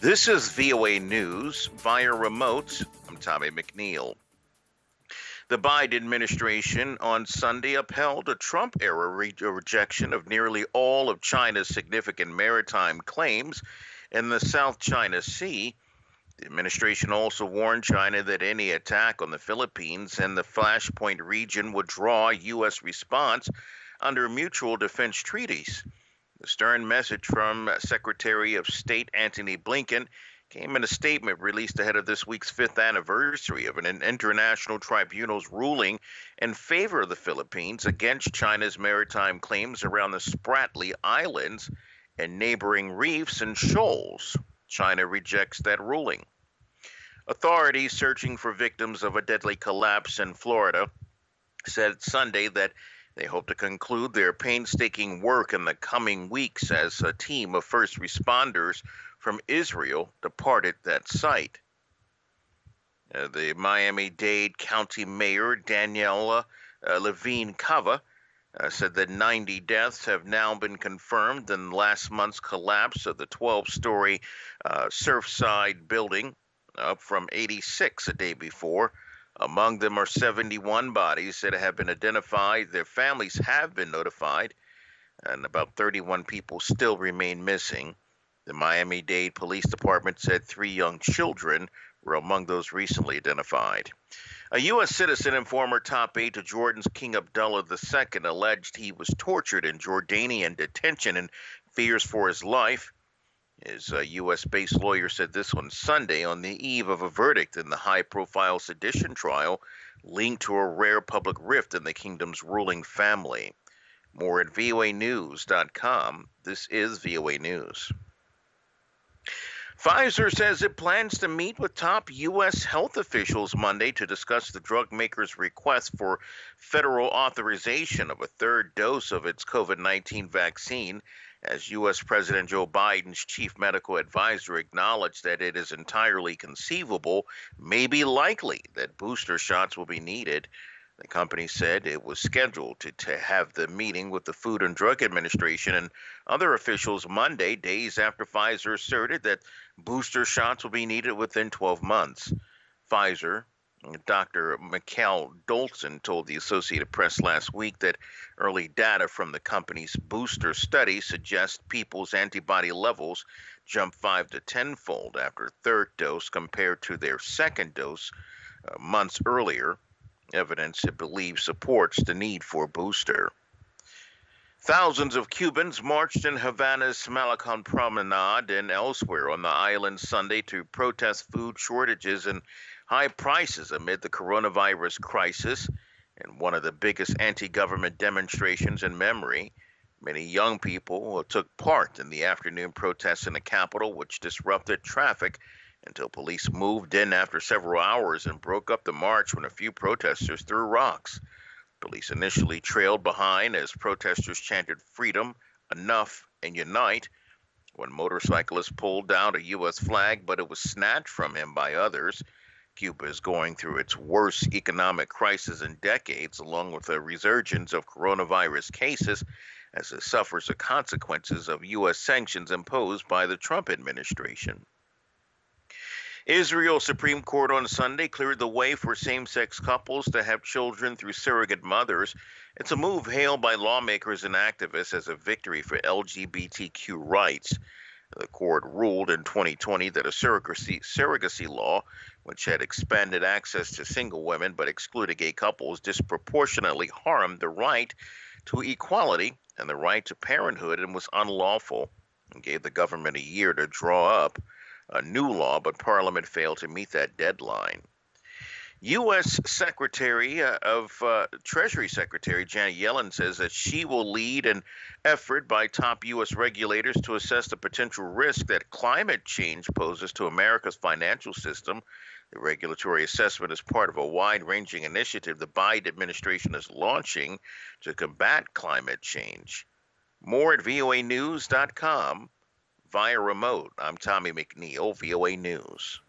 This is VOA News via remote. I'm Tommy McNeil. The Biden administration on Sunday upheld a Trump-era rejection of nearly all of China's significant maritime claims in the South China Sea. The administration also warned China that any attack on the Philippines and the Flashpoint region would draw a U.S. response under mutual defense treaties. The stern message from Secretary of State Antony Blinken came in a statement released ahead of this week's fifth anniversary of an international tribunal's ruling in favor of the Philippines against China's maritime claims around the Spratly Islands and neighboring reefs and shoals. China rejects that ruling. Authorities searching for victims of a deadly collapse in Florida said Sunday that they hope to conclude their painstaking work in the coming weeks as a team of first responders from Israel departed that site. The Miami-Dade County Mayor Daniela Levine Cava said that 90 deaths have now been confirmed in last month's collapse of the 12-story Surfside building, up from 86 a day before. Among them are 71 bodies that have been identified. Their families have been notified, and about 31 people still remain missing. The Miami-Dade Police Department said 3 young children were among those recently identified. A U.S. citizen and former top aide to Jordan's King Abdullah II alleged he was tortured in Jordanian detention and fears for his life. His U.S.-based lawyer said this on Sunday on the eve of a verdict in the high-profile sedition trial linked to a rare public rift in the kingdom's ruling family. More at voanews.com. This is VOA News. Pfizer says it plans to meet with top U.S. health officials Monday to discuss the drug maker's request for federal authorization of a third dose of its COVID-19 vaccine, as U.S. President Joe Biden's chief medical advisor acknowledged that it is entirely conceivable, maybe likely, that booster shots will be needed. The company said it was scheduled to have the meeting with the Food and Drug Administration and other officials Monday, days after Pfizer asserted that booster shots will be needed within 12 months. Pfizer, Dr. Mikhail Dolson told the Associated Press last week that early data from the company's booster study suggests people's antibody levels jump 5 to 10-fold after third dose compared to their second dose months earlier. Evidence it believes supports the need for a booster. Thousands of Cubans marched in Havana's Malecon Promenade and elsewhere on the island Sunday to protest food shortages and high prices amid the coronavirus crisis, and one of the biggest anti-government demonstrations in memory. Many young people took part in the afternoon protests in the capital, which disrupted traffic until police moved in after several hours and broke up the march when a few protesters threw rocks. Police initially trailed behind as protesters chanted freedom, enough, and unite. One motorcyclist pulled down a U.S. flag, but it was snatched from him by others. Cuba is going through its worst economic crisis in decades, along with a resurgence of coronavirus cases as it suffers the consequences of U.S. sanctions imposed by the Trump administration. Israel's Supreme Court on Sunday cleared the way for same-sex couples to have children through surrogate mothers. It's a move hailed by lawmakers and activists as a victory for LGBTQ rights. The court ruled in 2020 that a surrogacy law, which had expanded access to single women but excluded gay couples, disproportionately harmed the right to equality and the right to parenthood and was unlawful, and gave the government a year to draw up a new law, but Parliament failed to meet that deadline. U.S. Treasury Secretary Janet Yellen says that she will lead an effort by top U.S. regulators to assess the potential risk that climate change poses to America's financial system. The regulatory assessment is part of a wide-ranging initiative the Biden administration is launching to combat climate change. More at voanews.com. Via remote, I'm Tommy McNeil, VOA News.